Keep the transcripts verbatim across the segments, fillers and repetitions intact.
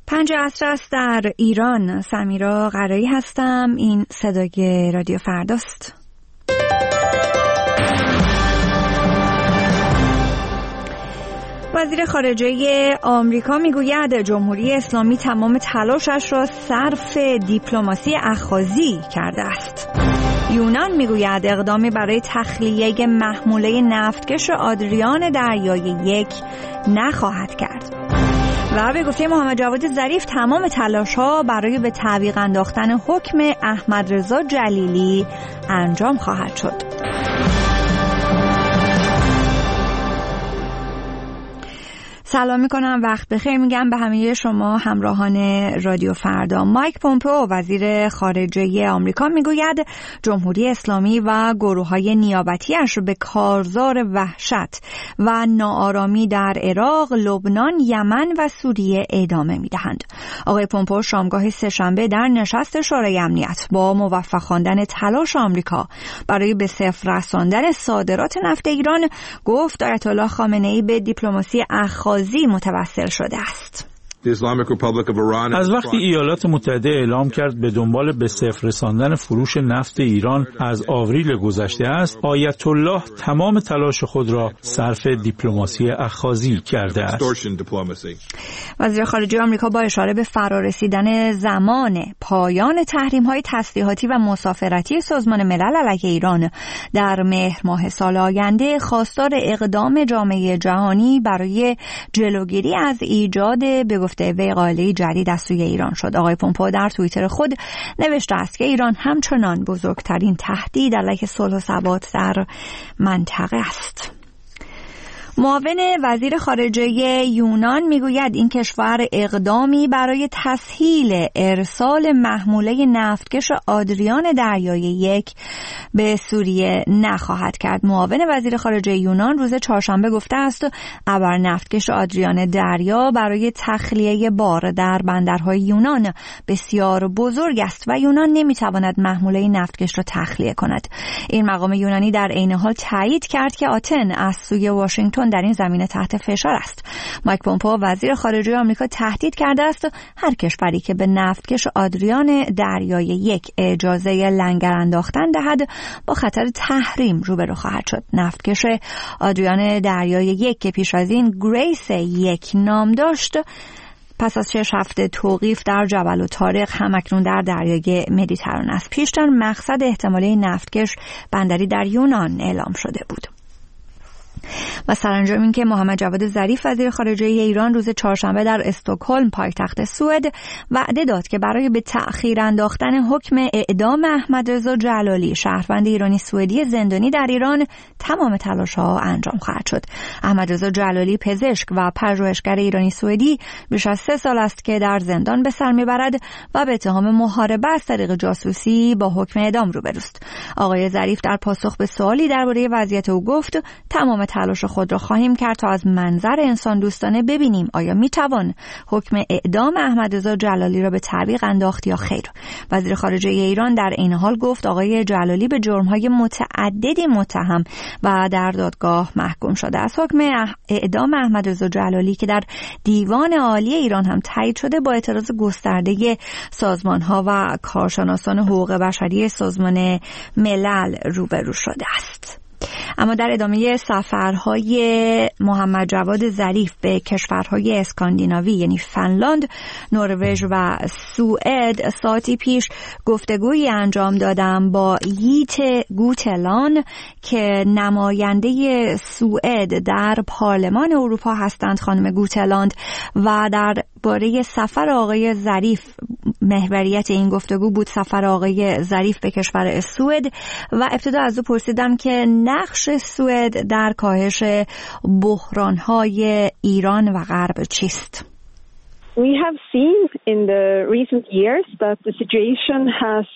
پنج عصر است در ایران. سمیرا قرایی هستم. این صدای رادیو فرداست. وزیر خارجه آمریکا میگوید جمهوری اسلامی تمام تلاشش را صرف دیپلماسی اخاذی کرده است. یونان میگوید اقدامی برای تخلیه محموله نفتکش آدریان دریای یک نخواهد کرد. و به گفته محمد جواد ظریف تمام تلاش‌ها برای به تعویق انداختن حکم احمدرضا جلیلی انجام خواهد شد. سلام میکنم، وقت بخیر میگم به همه شما همراهان رادیو فردا. مایک پومپئو وزیر خارجه آمریکا میگوید جمهوری اسلامی و گروه‌های نیابتی‌اش به کارزار وحشت و ناآرامی در عراق، لبنان، یمن و سوریه ادامه میدهند. آقای پومپئو شامگاه سه‌شنبه در نشست شورای امنیت با موفق خواندن تلاش آمریکا برای به صفر رساندن صادرات نفت ایران گفت آیت الله خامنه‌ای به دیپلماسی اخاذی متوسل شده است. از وقتی ایالات متحده اعلام کرد به دنبال به صفر رساندن فروش نفت ایران از آوریل گذشته است، آیت الله تمام تلاش خود را صرف دیپلماسی اخاذی کرده است. وزیر خارجه آمریکا با اشاره به فرارسیدن زمان پایان تحریم‌های تسلیحاتی و مسافرتی سازمان ملل علیه ایران در مهر ماه سال آینده خواستار اقدام جامعه جهانی برای جلوگیری از ایجاد به گفته وی قائله جدید از سوی ایران شد. آقای پومپئو در توییتر خود نوشته است که ایران همچنان بزرگترین تهدید علیه صلح و ثبات در منطقه است. معاون وزیر خارجه یونان میگوید این کشور اقدامی برای تسهیل ارسال محموله نفتکش آدریان دریای یک به سوریه نخواهد کرد. معاون وزیر خارجه یونان روز چهارشنبه گفته است ابر نفتکش آدریان دریا برای تخلیه بار در بندرهای یونان بسیار بزرگ است و یونان نمیتواند محموله نفتکش را تخلیه کند. این مقام یونانی در عین حال تایید کرد که آتن از سوی واشنگتن در این زمینه تحت فشار است. مایک پومپئو وزیر خارجه آمریکا تهدید کرده است هر کشوری که به نفتکش آدریان دریای یک اجازه لنگر انداختن دهد با خطر تحریم روبرو خواهد شد. نفتکش آدریان دریای یک که پیش از این گریس یک نام داشت پس از شش هفته توقیف در جبل الطارق همکنون در دریای مدیترانه است. پیشتر مقصد احتمالی نفتکش بندری در یونان اعلام شده بود. و سرانجام این که محمد جواد ظریف وزیر خارجه ایران روز چهارشنبه در استکهلم پایتخت سوئد وعده داد که برای به تأخیر انداختن حکم اعدام احمدرضا جلالی شهروند ایرانی سوئدی زندانی در ایران تمام تلاش‌ها انجام خواهد شد. احمدرضا جلالی پزشک و پژوهشگر ایرانی سوئدی بیش از سه سال است که در زندان به سر میبرد و به اتهام محاربه از طریق جاسوسی با حکم اعدام روبروست. آقای ظریف در پاسخ به سوالی درباره وضعیت او گفت تمام تلاش خود را خواهیم کرد تا از منظر انسان دوستانه ببینیم آیا میتوان حکم اعدام احمدرضا جلالی را به تعویق انداخت یا خیر. وزیر خارجه ایران در این حال گفت آقای جلالی به جرم‌های متعددی متهم و در دادگاه محکوم شده است. حکم اعدام احمدرضا جلالی که در دیوان عالی ایران هم تایید شده با اعتراض گسترده سازمان‌ها و کارشناسان حقوق بشری سازمان ملل روبرو شده است. اما در ادامه سفرهای محمد جواد ظریف به کشورهای اسکاندیناوی یعنی فنلاند، نروژ و سوئد ساعتی پیش گفتگویی انجام دادم با ییت گوتلان که نماینده سوئد در پارلمان اروپا هستند. خانم گوتلاند و در باره سفر آقای ظریف، محوریت این گفتگو بود سفر آقای ظریف به کشور سوئد و ابتدا از او پرسیدم که نقش سوئد در کاهش بحران‌های ایران و غرب چیست؟ We have seen in the recent years that the situation has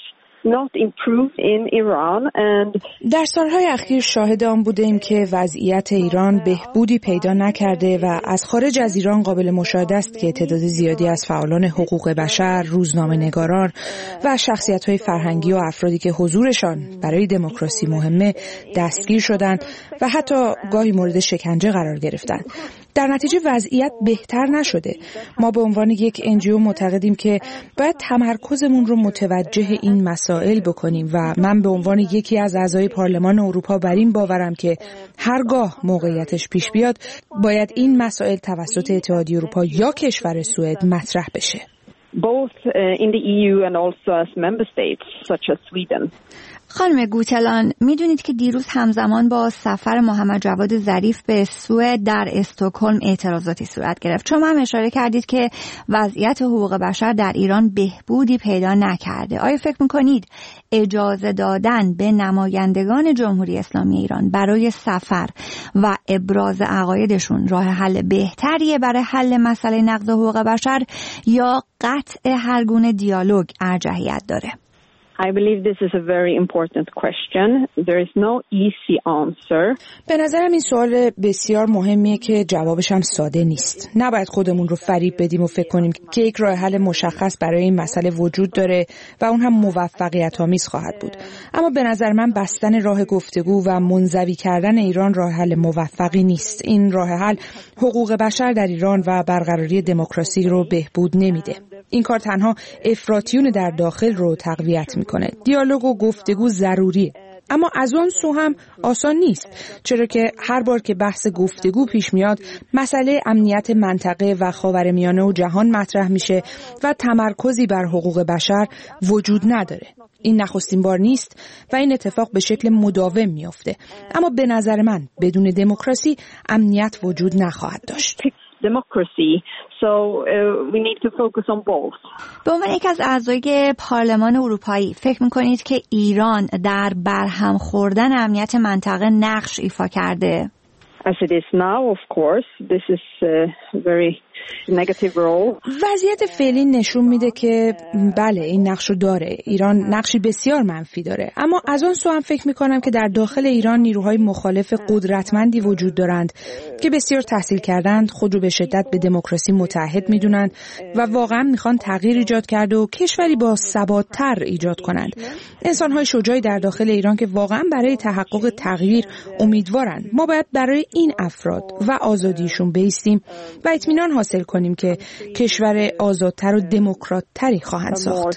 not improved in Iran and در سالهای اخیر شاهد آن بودیم که وضعیت ایران بهبودی پیدا نکرده و از خارج از ایران قابل مشاهده است که تعداد زیادی از فعالان حقوق بشر، روزنامه‌نگاران و شخصیت‌های فرهنگی و افرادی که حضورشان برای دموکراسی مهمه دستگیر شدند و حتی گاهی مورد شکنجه قرار گرفتند. در نتیجه وضعیت بهتر نشده. ما به عنوان یک انجیو معتقدیم که باید تمرکزمون رو متوجه این مسائل بکنیم و من به عنوان یکی از اعضای پارلمان اروپا بر این باورم که هرگاه موقعیتش پیش بیاد باید این مسائل توسط اتحادیه اروپا یا کشور سوئد مطرح بشه. both in the E U and also as member states such as Sweden. خانم گوتلان، میدونید که دیروز همزمان با سفر محمد جواد ظریف به سوئد در استکهلم اعتراضاتی صورت گرفت. شما هم اشاره کردید که وضعیت حقوق بشر در ایران بهبودی پیدا نکرده. آیا فکر میکنید اجازه دادن به نمایندگان جمهوری اسلامی ایران برای سفر و ابراز عقایدشون راه حل بهتریه برای حل مسئله نقض حقوق بشر یا قطع هر گونه دیالوگ ارجحیت داره؟ I believe this is a very important question. There is no easy answer. به نظرم این سوال بسیار مهمیه که جوابش هم ساده نیست. نباید خودمون رو فریب بدیم و فکر کنیم که یک راه حل مشخص برای این مسئله وجود داره و اون هم موفقیت آمیز خواهد بود. اما به نظر من بستن راه گفتگو و منزوی کردن ایران راه حل موفقی نیست. این راه حل حقوق بشر در ایران و برقراری دموکراسی رو بهبود نمیده. این کار تنها افراطیون در داخل رو تقویت میکنه. دیالوگ و گفتگو ضروریه، اما از اون سو هم آسان نیست، چرا که هر بار که بحث گفتگو پیش میاد مسئله امنیت منطقه و خاورمیانه و جهان مطرح میشه و تمرکزی بر حقوق بشر وجود نداره. این نخستین بار نیست و این اتفاق به شکل مداوم میفته، اما به نظر من بدون دموکراسی امنیت وجود نخواهد داشت. democracy. So uh, we need to focus on both. به عنوان یک از اعضای پارلمان اروپایی فکر می‌کنید که ایران در برهم خوردن امنیت منطقه نقش ایفا کرده؟ As it is now, of course, this is a very negative role. وضعیت فعلی نشون میده که بله این نقشو داره. ایران نقشی بسیار منفی داره. اما از اون سو هم فکر میکنم که در داخل ایران نیروهای مخالف قدرتمندی وجود دارند که بسیار تحصیل کردند، خود رو به شدت به دموکراسی متحد میدونند و واقعا میخوان تغییر ایجاد کرده و کشوری با ثبات‌تر ایجاد کنند. انسان‌های شجاعی در داخل ایران که واقعا برای تحقق تغییر امیدوارند. ما باید برای این افراد و آزادیشون بایستیم و اطمینان حاصل کنیم که کشور آزادتر و دموکرات‌تری خواهند ساخت.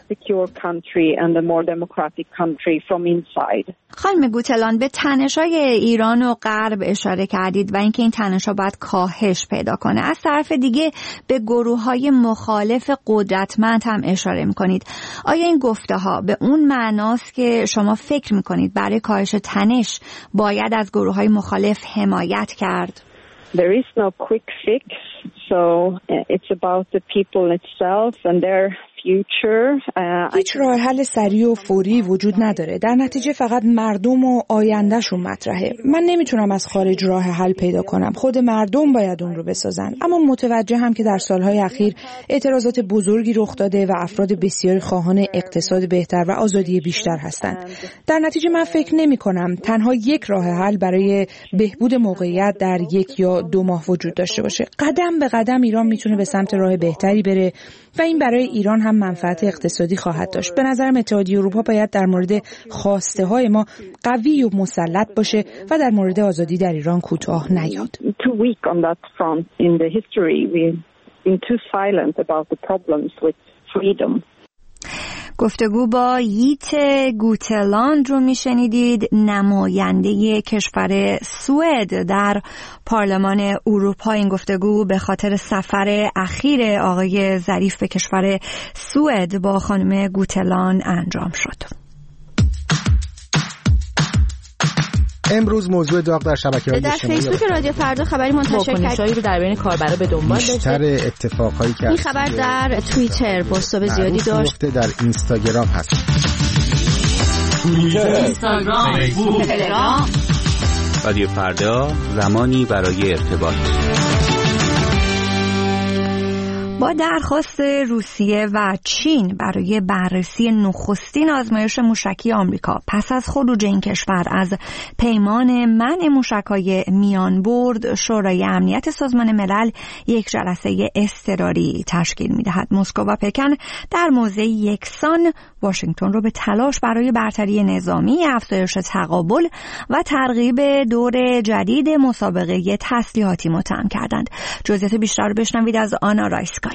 خانم گوتلان، به تنش‌های ایران و غرب اشاره کردید و اینکه این تنش‌ها باید کاهش پیدا کنه. از طرف دیگه به گروه‌های مخالف قدرتمند هم اشاره می‌کنید. آیا این گفته‌ها به اون معناست که شما فکر می‌کنید برای کاهش تنش باید از گروه‌های مخالف حمایت کرد؟ There is no quick fix, so it's about the people itself and their future. هیچ راه حل سریع و فوری وجود نداره. در نتیجه فقط مردم و آیندهشون مطرحه. من نمیتونم از خارج راه حل پیدا کنم. خود مردم باید اون رو بسازن. اما متوجه هم که در سالهای اخیر اعتراضات بزرگی رخ داده و افراد بسیاری خواهان اقتصاد بهتر و آزادی بیشتر هستند. در نتیجه من فکر نمی کنم تنها یک راه حل برای بهبود موقعیت در یک یا دو ماه وجود داشته باشه. قدم به قدم ایران میتونه به سمت راه بهتری بره و این برای ایران هم منفعت اقتصادی خواهد داشت. به نظرم اتحادیه اروپا باید در مورد خواسته های ما قوی و مسلط باشه و در مورد آزادی در ایران کوتاه نیاد. Too weak on that front in the history. We've been too silent about the problems with freedom. گفتگو با ییت گوتلاند رو میشنیدید، نماینده کشور سوئد در پارلمان اروپا. این گفتگو به خاطر سفر اخیر آقای ظریف به کشور سوئد با خانم گوتلاند انجام شد. امروز موضوع داغ در شبکه‌های اجتماعی در فیسبوک رادیو فردا خبری منتشر کرد رو در بین کاربرا به دنبال داشت. بیشتر اتفاقایی که این خبر در توییتر بازتاب زیادی داشت. در اینستاگرام هست. توییتر، اینستاگرام، فیسبوک، تلگرام. رادیو فردا، زمانی برای ارتباط. با درخواست روسیه و چین برای بررسی نخستین آزمایش موشکی آمریکا پس از خروج این کشور از پیمان منع موشک‌های میانبرد، شورای امنیت سازمان ملل یک جلسه اضطراری تشکیل می‌دهد. مسکو و پکن در موضع یکسان واشنگتن را به تلاش برای برتری نظامی، افزایش تقابل و ترغیب دور جدید مسابقه تسلیحاتی متهم کردند. جزئیات بیشتر رو بشنوید از آنا رایسکایا.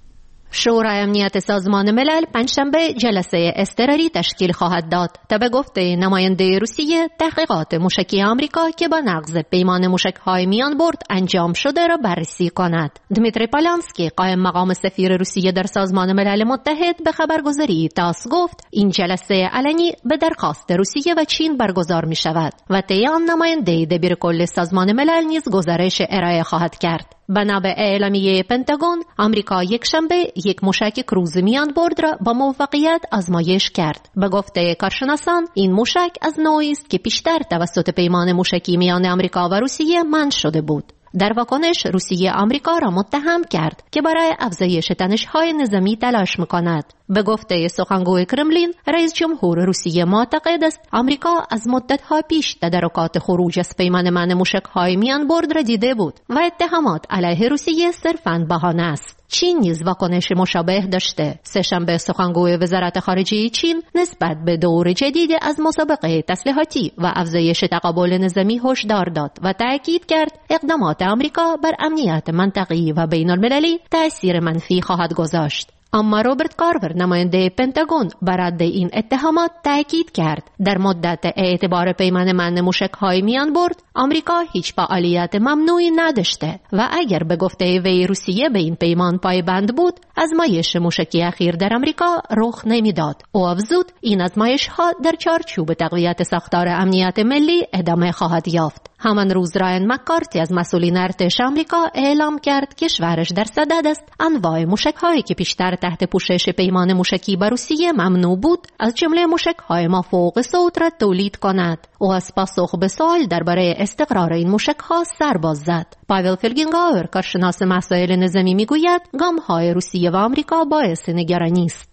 شورای امنیت سازمان ملل پنجشنبه جلسه اضطراری تشکیل خواهد داد تا به گفته نماینده روسیه تحقیقات موشکی آمریکا که با نقض پیمان موشک‌های میان برد انجام شده را بررسی کند. دمیتری پالانسکی قائم مقام سفیر روسیه در سازمان ملل متحد به خبرگزاری تاس گفت این جلسه علنی به درخواست روسیه و چین برگزار می شود و طی آن نماینده دبیرکل سازمان ملل نیز گزارش ارائه خواهد کرد. بنا به اعلامیه پنتاگون، آمریکا یک شنبه یک موشک کروز میان برد را با موفقیت آزمایش کرد. به گفته کارشناسان، این موشک از نوعی است که پیشتر توسط پیمان موشکی میان آمریکا و روسیه منع شده بود. در واکنش روسیه آمریکا را متهم کرد که برای افزایش تنش‌های نظامی تلاش می‌کند. به گفته سخنگوی کرملین، رئیس جمهور روسیه معتقد است آمریکا از مدت‌ها پیش تدارکات خروج از پیمان منع موشک‌های میان برد را دیده بود و اتهامات علیه روسیه صرفاً بهانه است. چین نیز واکنش مشابه داشته. سه‌شنبه سخنگوی وزارت خارجه چین نسبت به دور جدید از مسابقه تسلیحاتی و افزایش تقابل نظامی هشدار داد و تأکید کرد اقدامات آمریکا بر امنیت منطقه‌ای و بین‌المللی تأثیر منفی خواهد گذاشت. اما روبرت کارور نماینده پنتاگون بر رد این اتهامات تأکید کرد در مدت اعتبار پیمان منع موشک‌های میان برد آمریکا هیچ فعالیت ممنوعی نداشته و اگر به گفته وی روسیه به این پیمان پایبند بود آزمایش موشکی اخیر در آمریکا رخ نمیداد. او افزود این آزمایش‌ها در چارچوب تقویت ساختار امنیت ملی ادامه خواهد یافت. همان روز راین مکارتی از مسئولین ارتش آمریکا اعلام کرد کشورش در صدد است انواع موشک‌هایی که پیشتر تحت پوشش پیمان موشکی با روسیه ممنوع بود از جمله موشک‌های مافوق صوت را تولید کند. او از پاسخ به سوال درباره استقرار این موشک‌ها سر باز زد. پاول فلگینگاور کارشناس مسائل نظامی میگوید گام‌های روسیه و آمریکا باعث نگرانی است.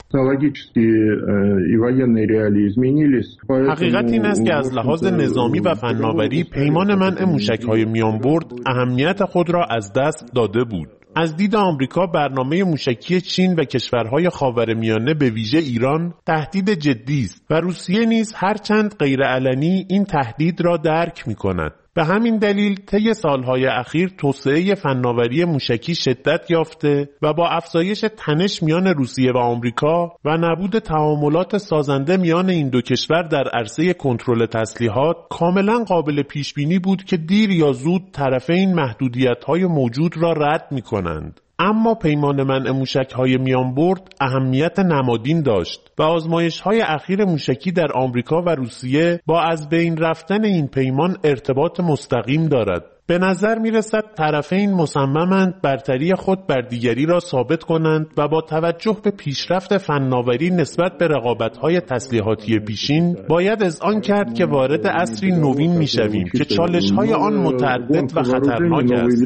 حقیقت این است که از لحاظ نظامی و فناوری پیمان منع موشک‌های میانبرد اهمیت خود را از دست داده بود. از دید آمریکا برنامه موشکی چین و کشورهای خاورمیانه به ویژه ایران تهدید جدی است و روسیه نیز هرچند غیرعلنی این تهدید را درک می‌کند. به همین دلیل طی سالهای اخیر توسعه فناوری موشکی شدت یافته و با افزایش تنش میان روسیه و آمریکا و نبود تعاملات سازنده میان این دو کشور در عرصه کنترل تسلیحات کاملا قابل پیش بینی بود که دیر یا زود طرفین محدودیت‌های موجود را رد می‌کنند. اما پیمان منع موشک‌های میانبرد اهمیت نمادین داشت و آزمایش‌های اخیر موشکی در آمریکا و روسیه با از بین رفتن این پیمان ارتباط مستقیم دارد. به نظر می‌رسد طرفین مصممند برتری خود بر دیگری را ثابت کنند و با توجه به پیشرفت فناوری نسبت به رقابت‌های تسلیحاتی پیشین باید اذعان کرد که وارد عصری نوین می‌شویم که چالش‌های آن متعدد و خطرناک است.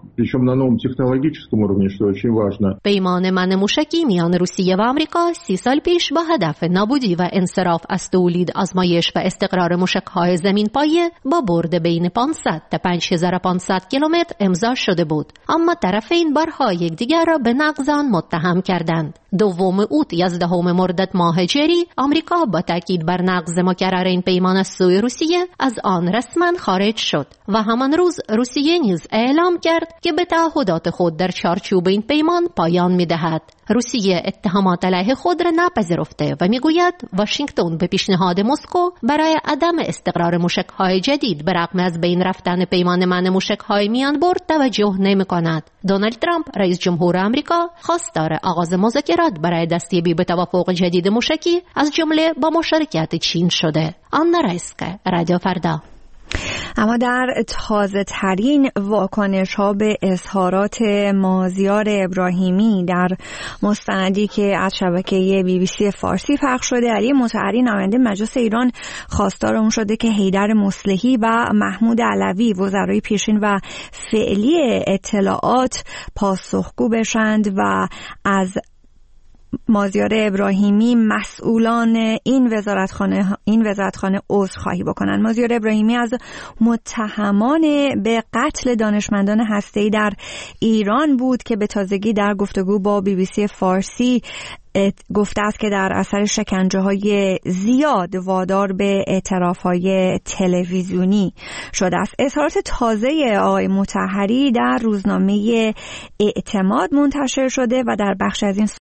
پیمان منع موشکی میان روسیه و آمریکا سی سال پیش با هدف نابودی و انصراف از تولید، آزمایش و استقرار موشک‌های زمین‌پایه با برد بین پانصد تا پنج هزار و پانصد کیلومتر امضا شده بود، اما طرفین بارها یکدیگر را به نقض آن متهم کردند. دوم اوت یازدهم مرداد ماه جری آمریکا با تاکید بر نقض مکرر این پیمان از سوی روسیه از آن رسما خارج شد و همان روز روسیه نیز اعلام کرد که به تعهدات خود در چارچوب این پیمان پایان می‌دهد. روسیه اتهامات علیه خود را نپذیرفته و میگوید واشنگتن به پیشنهاد مسکو برای عدم استقرار موشک‌های جدید به رغم از بین رفتن پیمان منع موشک‌های میان برد توجه نمی‌کند. دونالد ترامپ رئیس جمهور آمریکا خواستار آغاز مذاکرات برای دستیابی به توافق جدید موشکی از جمله با مشارکت چین شده. آنا رایسکایا، رادیو فردا. اما در تازه ترین واکنش ها به اظهارات مازیار ابراهیمی در مستندی که از شبکه بی بی سی فارسی پخش شده، علی مطهری نماینده مجلس ایران خواستار اون شده که حیدر مصلحی و محمود علوی وزرای پیشین و فعلی اطلاعات پاسخگو بشند و از مازیار ابراهیمی مسئولان این وزارتخانه این وزارتخانه عذرخواهی بکنند. مازیار ابراهیمی از متهمان به قتل دانشمندان هسته‌ای در ایران بود که به تازگی در گفتگو با بی بی سی فارسی گفته است که در اثر شکنجه‌های زیاد وادار به اعتراف‌های تلویزیونی شده است. اظهارات تازه آقای مطهری در روزنامه اعتماد منتشر شده و در بخش از این